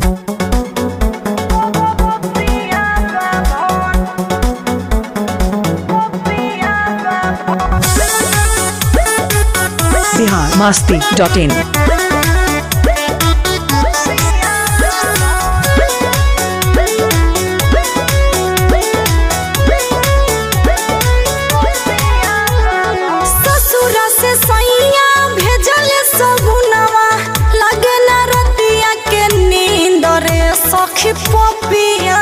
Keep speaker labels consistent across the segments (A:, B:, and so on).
A: biharmasti.in
B: पपिया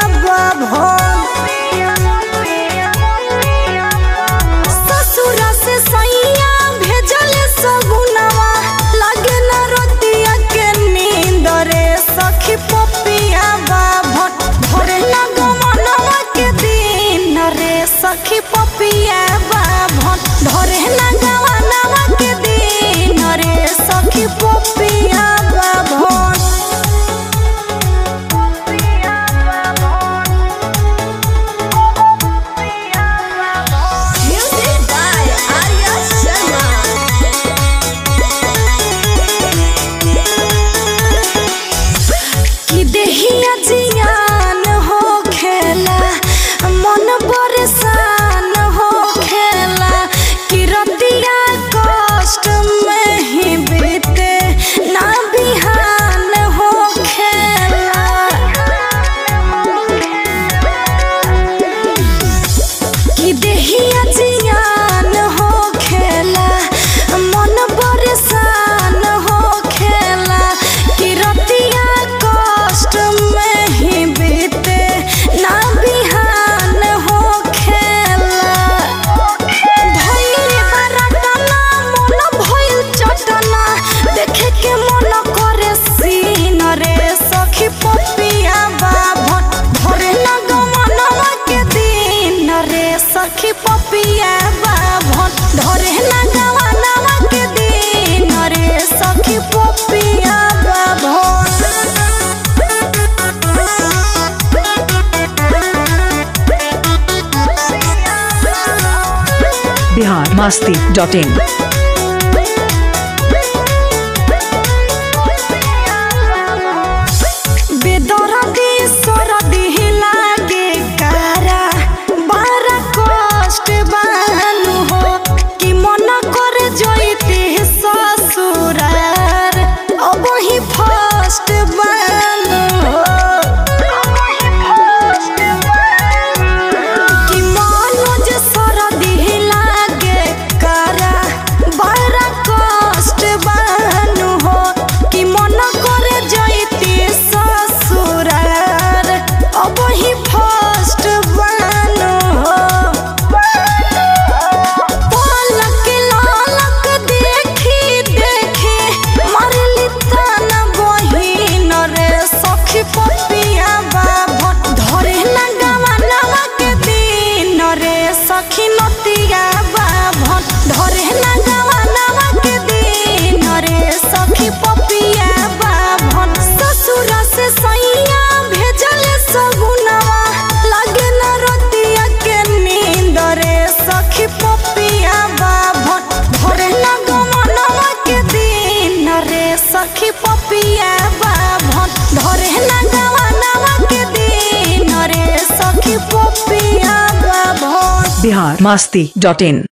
B: ससुरा से सैया भेजल सगुनवा लगे न रतिया के नींद रे सखी पपिया भोरे न गमनवा के दिन रे सखी पपिया भोरे न गमनवा के दिन रे सखी पपिया सखी पपिया धरे न गवानवा के दिन रे सखी पपिया
A: biharmasti.in
B: बेदरदी सरदी लागे कारा बारा कष्ट बानु हो कि मन करे जोइते ससुरार अब ही फर्स्ट बानु हो कि मनोज सरदी लागे कारा बारा कष्ट बानु हो कि मन करे जोइते ससुरार अब ही फर्स्ट बानु हो पलक लालक देखी देखी मरली ताना बहिन रे सखी पपिया धरे न गवानवा के दिन रे सखी नतिया धरे न गवानवा के दिन रे सखी पपिया ससुरा से सैया भेजल सगुनवा लगे न रतिया के नींद रे सखी पपिया भोरे न गमनवा के दिन रे सखी पपिया धरे न गमनवा के दिन रे सखी पपिया
A: biharmasti.in